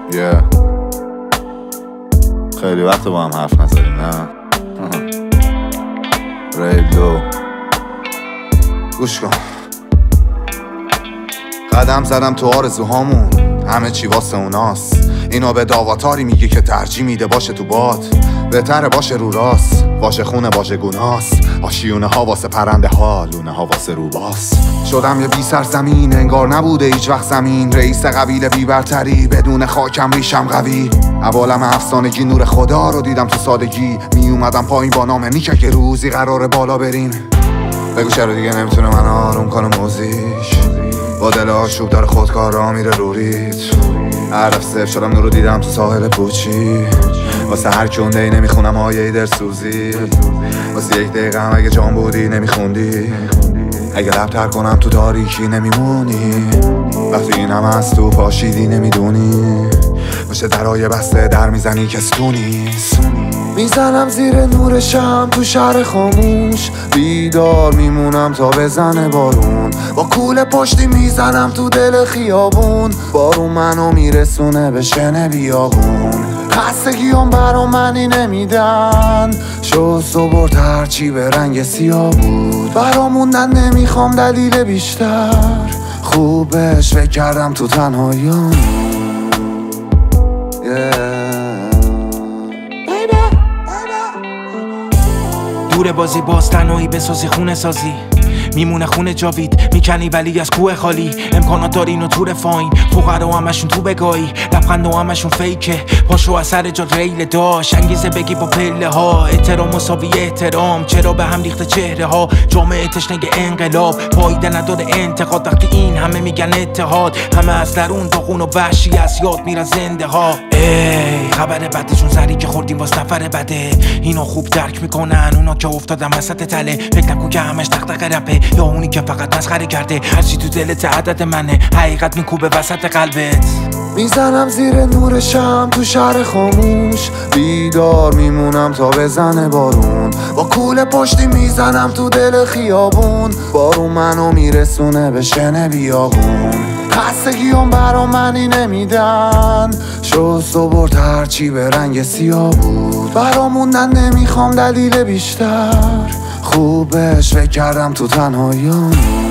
خیلی وقت با هم حرف نزدیم نه؟ ریلو گوش کن. قدم زدم تو آرزوهامون، همه چی واسه اوناست. اینو به داواتاری میگه که ترجیح میده باشه تو باد، بهتره باشه رو راست، باشه خونه باشه گناست. آشیونه ها واسه پرنده ها، لونه ها واسه روباس. شدم یه بی سرزمین، انگار نبوده هیچ وقت زمین. رئیس قبیله بی برتری، بدون خاکم ریشم قوی. عوالم افسانگی نور خدا رو دیدم تو سادگی. می اومدم پایین با نام نیکه که روزی قراره بالا بریم. بگو چرا دیگه نمیتونه من آروم کنه موزیش، با دل آشوب داره خودکارا میره روریت. هر دفعه صفر شدم نور رو دیدم تو ساحل پوچی. واسه هر کنده ای نمیخونم آیه درسوزی. واسه یک دقیقه هم اگه جان بودی نمیخوندی. اگه لبتر کنم تو تاریکی نمیمونی. وقتی این هم از تو پاشیدی نمیدونی. باشه درای بسته در میزنی کس تو نیست. میزنم زیر نور شم تو شهر خاموش. بیدار میمونم تا بزنه بارون. با کوله پشتی میزنم تو دل خیابون. بارون منو میرسونه به شن بیابون. خستگیام برا منی نمیدن. شد صبح هرچی به رنگ سیاه بود. برا موندن نمیخوام دلیل بیشتر. خوبش فکر کردم تو تنهاییام. دور بازی باز تنهایی بسازی خونه سازی. میمونه خونه جاوید میکنی ولی از کوه خالی. امکانات داری اینو تو رفاین، فقرا همشون تو بگاهی. لبخند همشون فیکه، پاشو از سر جا ریل داشت. انگیزه بگی با پله ها، احترام مساوی احترام. چرا به هم ریخته چهره ها، جامعه تشنه انقلاب. فایده نداره انتقاد وقتی این همه میگن اتحاد. همه از درون داغون و وحشی از یاد میرن زنده ها. ای خبر بدشون سری که خوردیم واس نفر بده. اینو خوب درک میکنن اونا که افتادن وسط تله. فکر نکن که همش دغدغه رپه، یا اونی که فقط مسخره کرده. هرچی تو دلت عدد منه، حقیقت میکوبه وسط قلبت. میزنم زیر نور شم تو شهر خاموش. بیدار میمونم تا بزنه بارون. با کوله پشتی میزنم تو دل خیابون. بارون منو میرسونه به شن بیابون. خستگیام برا منی نمیدن. شد صبح هرچی به رنگ سیاه بود. برا موندن نمیخوام دلیل بیشتر. خوبش فکر کردم تو تنهاییام.